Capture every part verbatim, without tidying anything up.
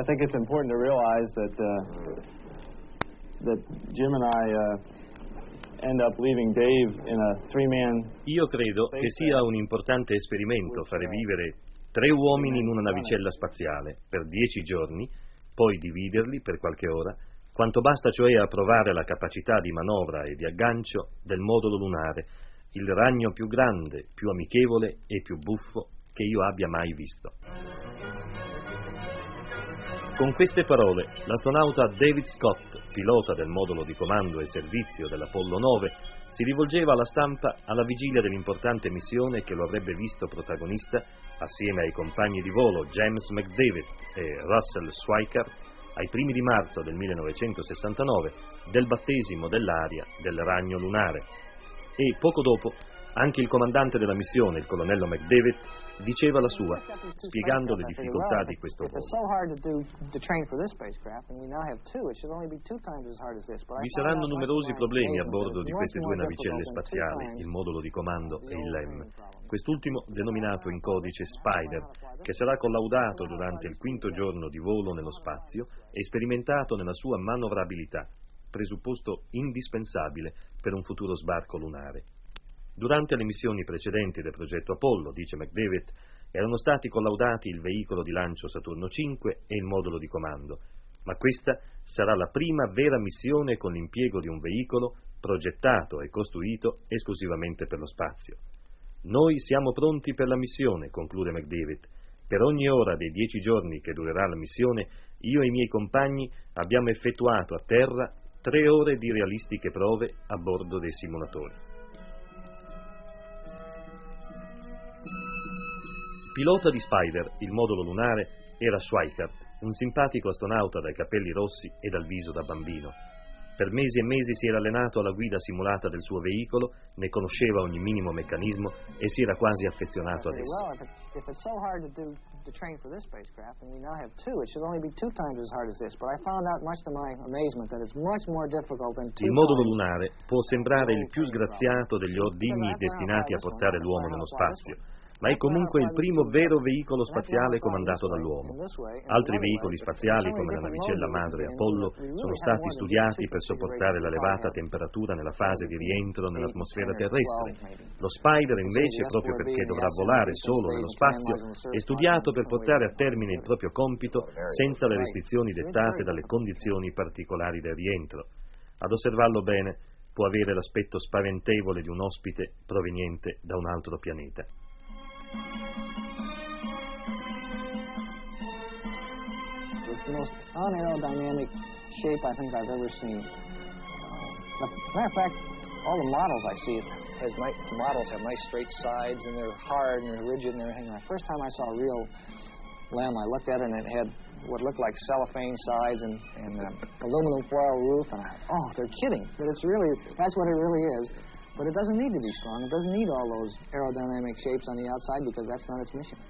I think it's important to realize that uh, that Jim and I uh, end up leaving Dave in a three-man. Io credo che sia un importante esperimento fare vivere tre uomini in una navicella spaziale per dieci giorni, poi dividerli per qualche ora, quanto basta cioè a provare la capacità di manovra e di aggancio del modulo lunare, il ragno più grande, più amichevole e più buffo che io abbia mai visto. Con queste parole, l'astronauta David Scott, pilota del modulo di comando e servizio dell'Apollo nove, si rivolgeva alla stampa alla vigilia dell'importante missione che lo avrebbe visto protagonista, assieme ai compagni di volo James McDavid e Russell Schweiker, ai primi di marzo del millenovecentosessantanove, del battesimo dell'aria del ragno lunare. E poco dopo anche il comandante della missione, il colonnello McDavid, diceva la sua, spiegando le difficoltà di questo volo. Vi saranno numerosi problemi a bordo di queste due navicelle spaziali, il modulo di comando e il L E M, quest'ultimo denominato in codice Spider, che sarà collaudato durante il quinto giorno di volo nello spazio e sperimentato nella sua manovrabilità, presupposto indispensabile per un futuro sbarco lunare. Durante le missioni precedenti del progetto Apollo, dice McDavid, erano stati collaudati il veicolo di lancio Saturno cinque e il modulo di comando, ma questa sarà la prima vera missione con l'impiego di un veicolo progettato e costruito esclusivamente per lo spazio. Noi siamo pronti per la missione, conclude McDavid. Per ogni ora dei dieci giorni che durerà la missione, io e i miei compagni abbiamo effettuato a terra tre ore di realistiche prove a bordo dei simulatori. Pilota di Spider, il modulo lunare, era Schweiker, un simpatico astronauta dai capelli rossi e dal viso da bambino. Per mesi e mesi si era allenato alla guida simulata del suo veicolo, ne conosceva ogni minimo meccanismo e si era quasi affezionato ad esso. Il modulo lunare può sembrare il più sgraziato degli ordigni destinati a portare l'uomo nello spazio, ma è comunque il primo vero veicolo spaziale comandato dall'uomo. Altri veicoli spaziali, come la navicella madre Apollo, sono stati studiati per sopportare l'elevata temperatura nella fase di rientro nell'atmosfera terrestre. Lo Spider, invece, proprio perché dovrà volare solo nello spazio, è studiato per portare a termine il proprio compito senza le restrizioni dettate dalle condizioni particolari del rientro. Ad osservarlo bene, può avere l'aspetto spaventevole di un ospite proveniente da un altro pianeta. It's the most unaerodynamic shape I think I've ever seen. Uh, matter of fact, all the models I see, has nice, the models have nice straight sides and they're hard and they're rigid and everything. The first time I saw a real L E M, I looked at it and it had what looked like cellophane sides and, and uh, aluminum foil roof, and I, oh, they're kidding. But it's really, that's what it really is. But it doesn't need to be strong. It doesn't need all those aerodynamic shapes on the outside because that's not its mission.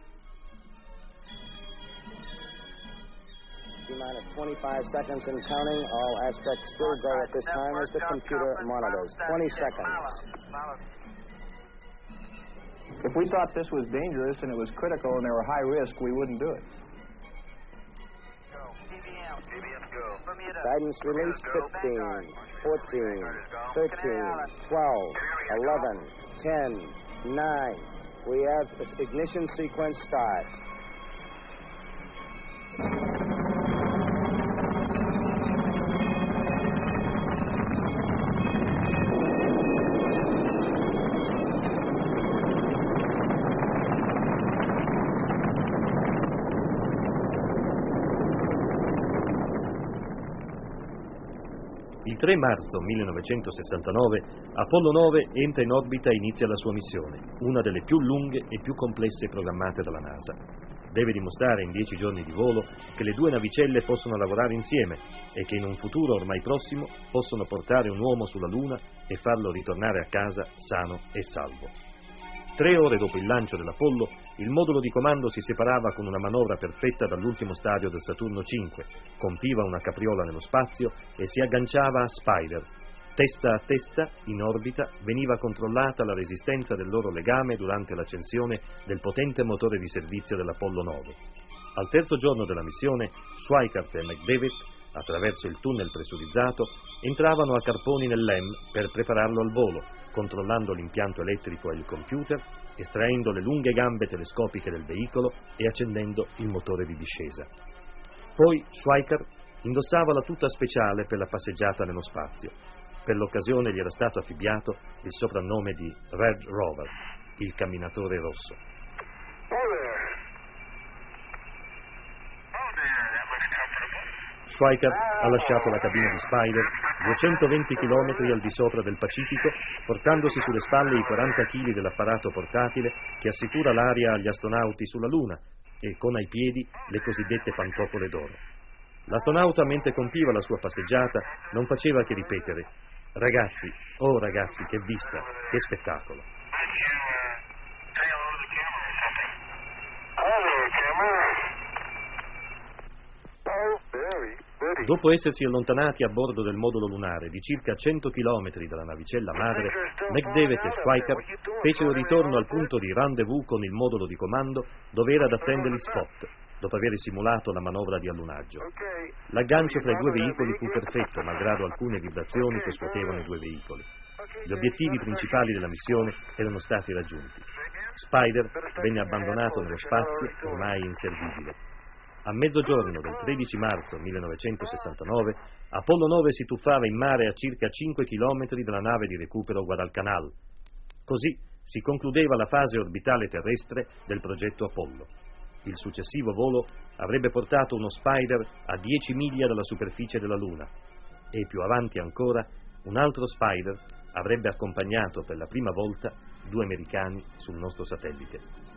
T-minus twenty-five seconds and counting. All aspects still go at this time as the computer monitors. twenty seconds. If we thought this was dangerous and it was critical and there were high risk, we wouldn't do it. Guidance release fifteen, fourteen, thirteen, twelve, eleven, ten, nine. We have ignition sequence start. Il tre marzo millenovecentosessantanove Apollo nove entra in orbita e inizia la sua missione, una delle più lunghe e più complesse programmate dalla NASA. Deve dimostrare in dieci giorni di volo che le due navicelle possono lavorare insieme e che in un futuro ormai prossimo possono portare un uomo sulla Luna e farlo ritornare a casa sano e salvo. Tre ore dopo il lancio dell'Apollo, il modulo di comando si separava con una manovra perfetta dall'ultimo stadio del Saturno cinque, compiva una capriola nello spazio e si agganciava a Spider. Testa a testa, in orbita, veniva controllata la resistenza del loro legame durante l'accensione del potente motore di servizio dell'Apollo nove. Al terzo giorno della missione, Schweikart e McDavid, attraverso il tunnel pressurizzato, entravano a carponi nell'E M per prepararlo al volo, controllando l'impianto elettrico e il computer, estraendo le lunghe gambe telescopiche del veicolo e accendendo il motore di discesa. Poi Schweikart indossava la tuta speciale per la passeggiata nello spazio. Per l'occasione gli era stato affibbiato il soprannome di Red Rover, il camminatore rosso. Schweikart ha lasciato la cabina di Spider duecentoventi chilometri al di sopra del Pacifico, portandosi sulle spalle i quaranta chili dell'apparato portatile che assicura l'aria agli astronauti sulla Luna e con ai piedi le cosiddette pantofole d'oro. L'astronauta, mentre compiva la sua passeggiata, non faceva che ripetere: ragazzi, oh ragazzi, che vista, che spettacolo. Dopo essersi allontanati a bordo del modulo lunare di circa cento chilometri dalla navicella madre, McDavid e Schweikart fecero ritorno al punto di rendezvous con il modulo di comando dove era da attendere Spot, dopo aver simulato la manovra di allunaggio. L'aggancio fra i due veicoli fu perfetto, malgrado alcune vibrazioni che scuotevano i due veicoli. Gli obiettivi principali della missione erano stati raggiunti. Spider venne abbandonato nello spazio, ormai inservibile. A mezzogiorno del tredici marzo millenovecentosessantanove, Apollo nove si tuffava in mare a circa cinque chilometri dalla nave di recupero Guadalcanal. Così si concludeva la fase orbitale terrestre del progetto Apollo. Il successivo volo avrebbe portato uno Spider a dieci miglia dalla superficie della Luna e più avanti ancora un altro Spider avrebbe accompagnato per la prima volta due americani sul nostro satellite.